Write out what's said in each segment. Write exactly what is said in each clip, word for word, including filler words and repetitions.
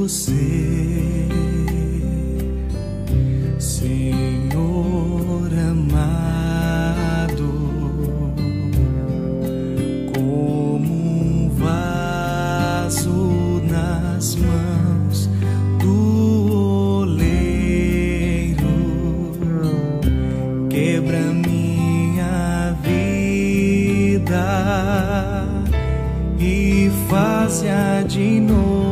ser, Senhor amado, como um vaso nas mãos do oleiro, quebra minha vida e faz-a de novo.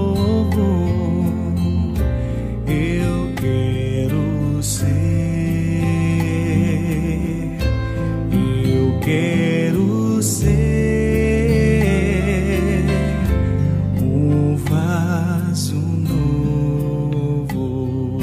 Eu quero ser, eu quero ser um vaso novo.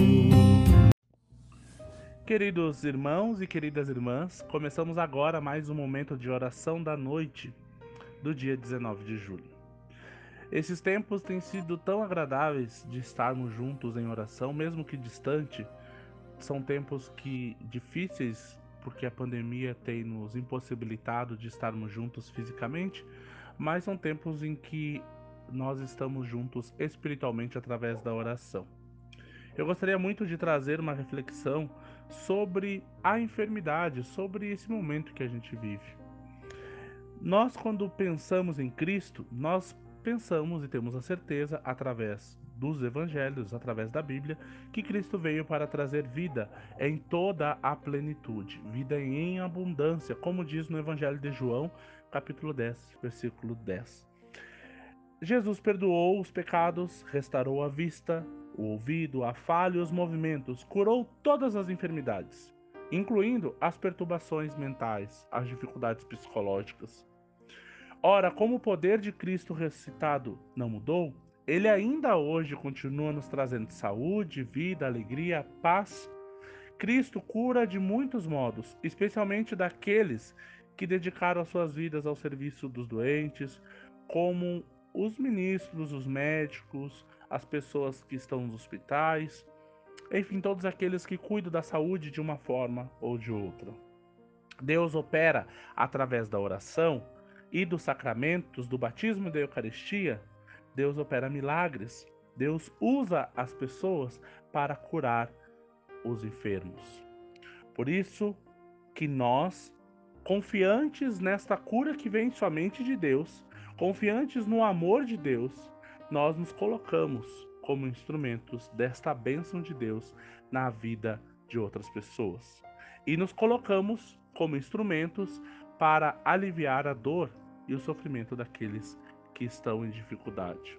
Queridos irmãos e queridas irmãs, começamos agora mais um momento de oração da noite do dia dezenove de julho. Esses tempos têm sido tão agradáveis de estarmos juntos em oração, mesmo que distante. São tempos que difíceis, porque a pandemia tem nos impossibilitado de estarmos juntos fisicamente, mas são tempos em que nós estamos juntos espiritualmente através da oração. Eu gostaria muito de trazer uma reflexão sobre a enfermidade, sobre esse momento que a gente vive. Nós, quando pensamos em Cristo, nós pensamos e temos a certeza, através dos evangelhos, através da Bíblia, que Cristo veio para trazer vida em toda a plenitude, vida em abundância, como diz no Evangelho de João, capítulo dez, versículo dez. Jesus perdoou os pecados, restaurou a vista, o ouvido, a fala e os movimentos, curou todas as enfermidades, incluindo as perturbações mentais, as dificuldades psicológicas. Ora, como o poder de Cristo ressuscitado não mudou, ele ainda hoje continua nos trazendo saúde, vida, alegria, paz. Cristo cura de muitos modos, especialmente daqueles que dedicaram as suas vidas ao serviço dos doentes, como os ministros, os médicos, as pessoas que estão nos hospitais, enfim, todos aqueles que cuidam da saúde de uma forma ou de outra. Deus opera através da oração e dos sacramentos, do batismo e da Eucaristia. Deus opera milagres. Deus usa as pessoas para curar os enfermos. Por isso que nós, confiantes nesta cura que vem somente de Deus, confiantes no amor de Deus, nós nos colocamos como instrumentos desta bênção de Deus na vida de outras pessoas. E nos colocamos como instrumentos para aliviar a dor e o sofrimento daqueles que estão em dificuldade.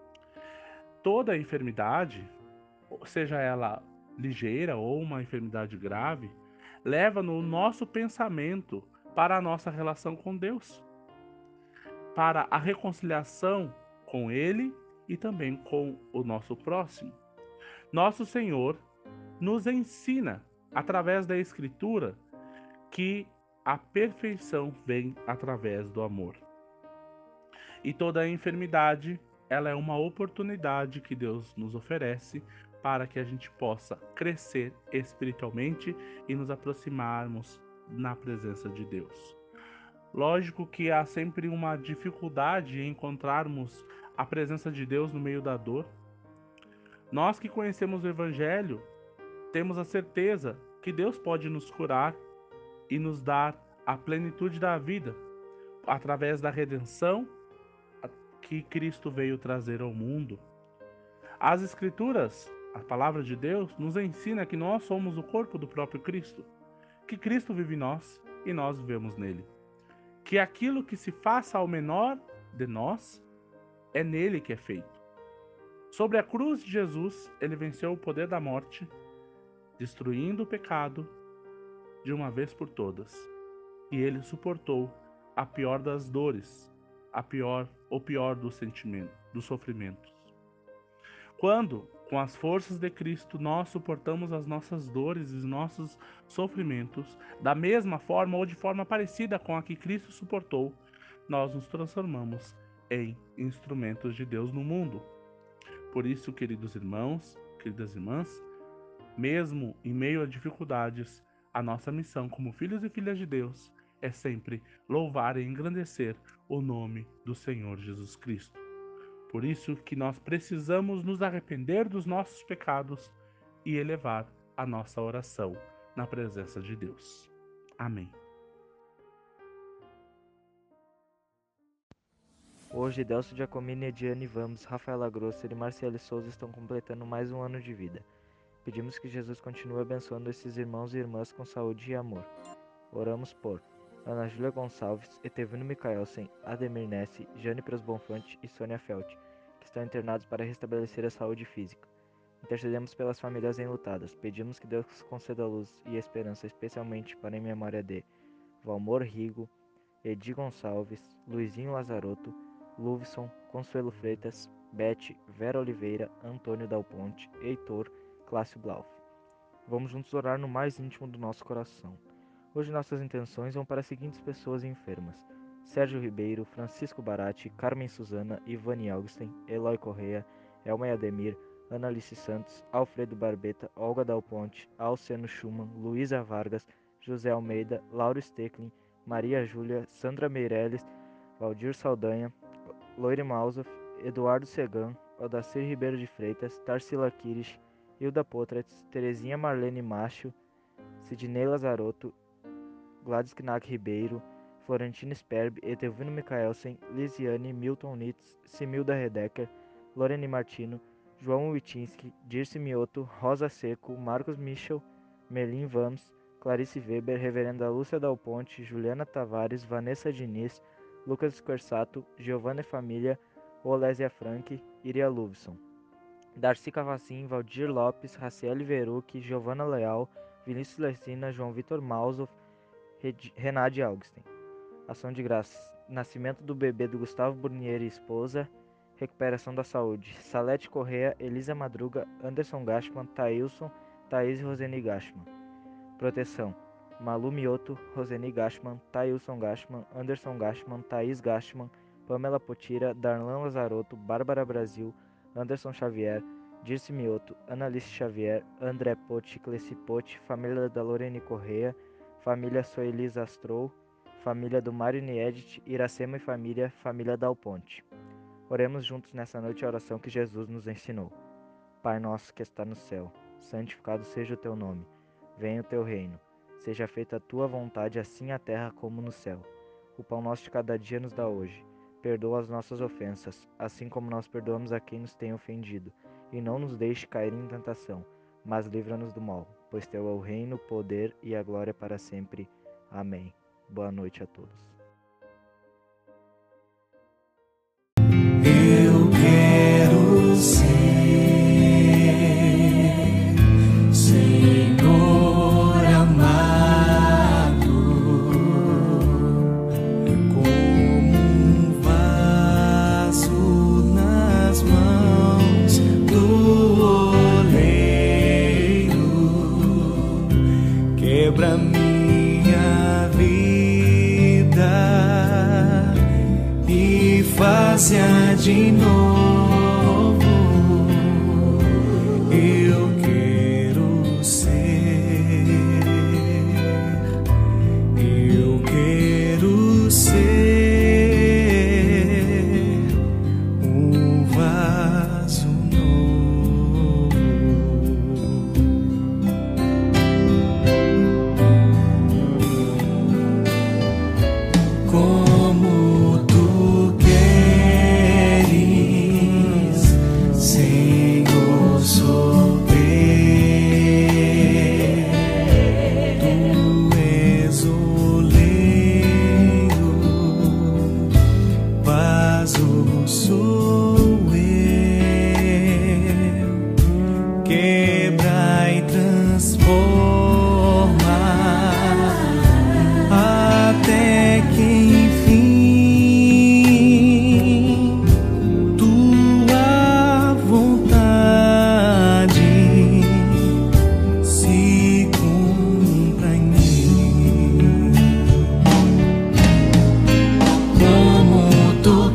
Toda enfermidade, seja ela ligeira ou uma enfermidade grave, leva no nosso pensamento para a nossa relação com Deus, para a reconciliação com Ele e também com o nosso próximo. Nosso Senhor nos ensina, através da Escritura, que a perfeição vem através do amor. E toda enfermidade, ela é uma oportunidade que Deus nos oferece para que a gente possa crescer espiritualmente e nos aproximarmos na presença de Deus. Lógico que há sempre uma dificuldade em encontrarmos a presença de Deus no meio da dor. Nós que conhecemos o Evangelho, temos a certeza que Deus pode nos curar e nos dar a plenitude da vida através da redenção que Cristo veio trazer ao mundo. As Escrituras, a palavra de Deus, nos ensina que nós somos o corpo do próprio Cristo, que Cristo vive em nós e nós vivemos nele, que aquilo que se faça ao menor de nós é nele que é feito. Sobre a cruz de Jesus, ele venceu o poder da morte, destruindo o pecado de uma vez por todas, e ele suportou a pior das dores, a pior, o pior dos sentimentos, dos sofrimentos. Quando, com as forças de Cristo, nós suportamos as nossas dores e os nossos sofrimentos, da mesma forma ou de forma parecida com a que Cristo suportou, nós nos transformamos em instrumentos de Deus no mundo. Por isso, queridos irmãos, queridas irmãs, mesmo em meio a dificuldades, a nossa missão como filhos e filhas de Deus é sempre louvar e engrandecer o nome do Senhor Jesus Cristo. Por isso que nós precisamos nos arrepender dos nossos pecados e elevar a nossa oração na presença de Deus. Amém. Hoje, Delcio Giacomini, Ediane Vamos, Rafaela Grosser e Marciele Souza estão completando mais um ano de vida. Pedimos que Jesus continue abençoando esses irmãos e irmãs com saúde e amor. Oramos por Ana Júlia Gonçalves, Etevino Micaelsen, Ademir Nessi, Jane Prosbonfante e Sônia Felt, que estão internados para restabelecer a saúde física. Intercedemos pelas famílias enlutadas. Pedimos que Deus conceda luz e esperança, especialmente para em memória de Valmor Rigo, Edi Gonçalves, Luizinho Lazarotto, Luvison, Consuelo Freitas, Beth, Vera Oliveira, Antônio Dal Ponte, Heitor, Clássio Blauf. Vamos juntos orar no mais íntimo do nosso coração. Hoje nossas intenções vão para as seguintes pessoas enfermas: Sérgio Ribeiro, Francisco Barati, Carmen Suzana, Ivani Augustin, Eloy Correia, Elma Ademir, Ana Alice Santos, Alfredo Barbeta, Olga Dal Ponte, Alciano Schumann, Luísa Vargas, José Almeida, Lauro Stecklin, Maria Júlia, Sandra Meirelles, Valdir Saldanha, Loire Mausoff, Eduardo Segan, Odacir Ribeiro de Freitas, Tarsila Kirish, Hilda Potratz, Terezinha Marlene Macho, Sidney Lazarotto, Gladys Knack Ribeiro, Florentina Sperb, Etevino Micaelsen, Lisiane, Milton Nitz, Similda Redecker, Lorene Martino, João Witinski, Dirce Mioto, Rosa Seco, Marcos Michel, Merlin Vamos, Clarice Weber, Reverenda Lúcia Dal Ponte, Juliana Tavares, Vanessa Diniz, Lucas Squersato, Giovanna e Família, Olésia Frank, Iria Luvison, Darcy Cavacin, Valdir Lopes, Raciele Verucchi, Giovanna Leal, Vinícius Lecina, João Vitor Mausoff, Renade Augustin. Ação de graças: nascimento do bebê do Gustavo Burnier e esposa, recuperação da saúde: Salete Correa, Elisa Madruga, Anderson Gashman, Thailson, Thaís e Roseni Gashman. Proteção: Malu Mioto, Roseni Gashman, Thailson Gashman, Anderson Gashman, Thaís Gashman, Pamela Potira, Darlan Lazarotto, Bárbara Brasil, Anderson Xavier, Dirce Mioto, Analice Xavier, André Potti, Cleci Potti, família da Lorene Correia, família Soelis Astrou, família do Marini Edit, Iracema e família, família Dal Ponte. Oremos juntos nessa noite a oração que Jesus nos ensinou. Pai nosso que está no céu, santificado seja o teu nome. Venha o teu reino. Seja feita a tua vontade, assim na terra como no céu. O pão nosso de cada dia nos dá hoje. Perdoa as nossas ofensas, assim como nós perdoamos a quem nos tem ofendido. E não nos deixe cair em tentação, mas livra-nos do mal, pois teu é o reino, o poder e a glória para sempre. Amém. Boa noite a todos. Eu quero ser Senhor amado, como um vaso nas mãos do oleiro. Quebra minha vida e faz-a de novo. Eu quero ser, eu quero ser um vaso novo. Como tu queres, Senhor, sou teu. Tu és oleiro, vaso sou eu. Quebra e transforma até que enfim tua vontade se cumpra em mim. Como tu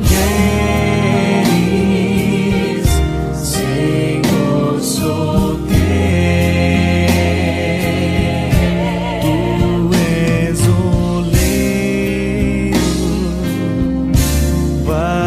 queres, Senhor, sou teu. Tu és oleiro, vaso